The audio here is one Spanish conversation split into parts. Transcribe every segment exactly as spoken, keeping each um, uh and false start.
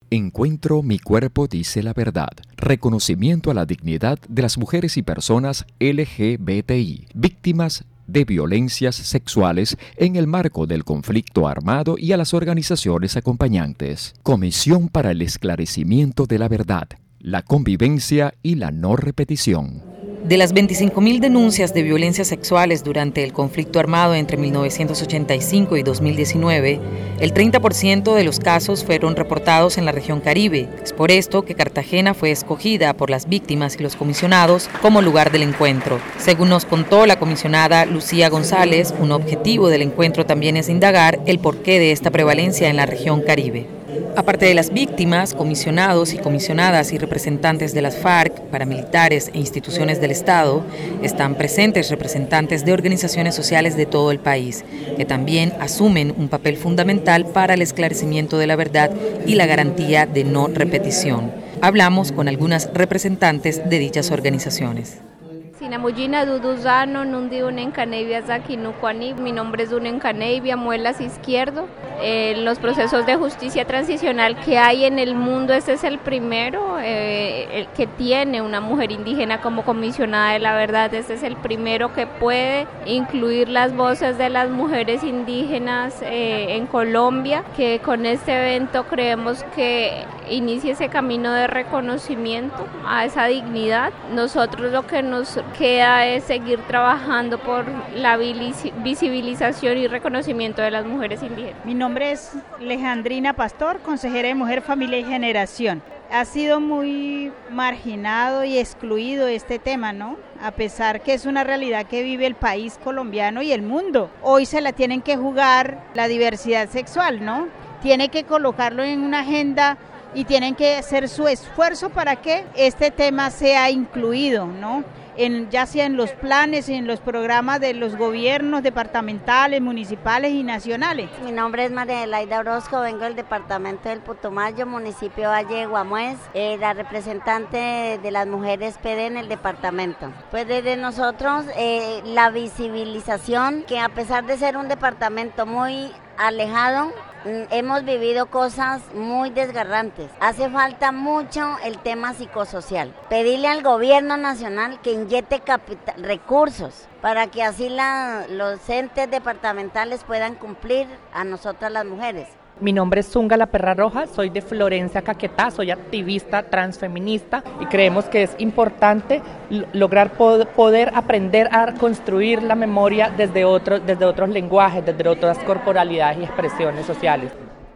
Encuentro Mi Cuerpo Dice la Verdad. Reconocimiento a la dignidad de las mujeres y personas L G B T I, víctimas de violencias sexuales en el marco del conflicto armado y a las organizaciones acompañantes. Comisión para el Esclarecimiento de la Verdad, la Convivencia y la No Repetición. De las veinticinco mil denuncias de violencias sexuales durante el conflicto armado entre mil novecientos ochenta y cinco y dos mil diecinueve, el treinta por ciento de los casos fueron reportados en la región Caribe. Es por esto que Cartagena fue escogida por las víctimas y los comisionados como lugar del encuentro. Según nos contó la comisionada Lucía González, un objetivo del encuentro también es indagar el porqué de esta prevalencia en la región Caribe. Aparte de las víctimas, comisionados y comisionadas y representantes de las FARC, paramilitares e instituciones del Estado, están presentes representantes de organizaciones sociales de todo el país, que también asumen un papel fundamental para el esclarecimiento de la verdad y la garantía de no repetición. Hablamos con algunas representantes de dichas organizaciones. Sinamujina Duduzano, Nundi Unen Canevia Zakinukwani, mi nombre es Unen Canevia, Muelas Izquierdo. En eh, los procesos de justicia transicional que hay en el mundo, este es el primero eh, el que tiene una mujer indígena como comisionada de la verdad. Este es el primero que puede incluir las voces de las mujeres indígenas eh, en Colombia, que con este evento creemos que inicia ese camino de reconocimiento a esa dignidad. Nosotros lo que nos queda es seguir trabajando por la visibilización y reconocimiento de las mujeres indígenas. Mi nombre es Alejandrina Pastor, consejera de Mujer, Familia y Generación. Ha sido muy marginado y excluido este tema, ¿no? A pesar que es una realidad que vive el país colombiano y el mundo. Hoy se la tienen que jugar la diversidad sexual, ¿no? Tiene que colocarlo en una agenda y tienen que hacer su esfuerzo para que este tema sea incluido, ¿no? En, ya sea en los planes y en los programas de los gobiernos departamentales, municipales y nacionales. Mi nombre es María Adelaida Orozco, vengo del departamento del Putumayo, municipio Valle de Guamués, eh, la representante de las mujeres P D en el departamento. Pues desde nosotros eh, la visibilización, que a pesar de ser un departamento muy alejado, hemos vivido cosas muy desgarrantes. Hace falta mucho el tema psicosocial. Pedirle al gobierno nacional que inyecte capital, recursos para que así la, los entes departamentales puedan cumplir a nosotras las mujeres. Mi nombre es Zunga La Perra Roja, soy de Florencia, Caquetá, soy activista transfeminista y creemos que es importante lograr poder aprender a construir la memoria desde otros, desde otros lenguajes, desde otras corporalidades y expresiones sociales.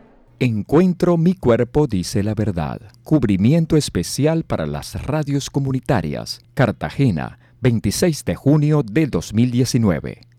Encuentro Mi Cuerpo Dice la Verdad. Cubrimiento especial para las radios comunitarias. Cartagena, veintiséis de junio del dos mil diecinueve.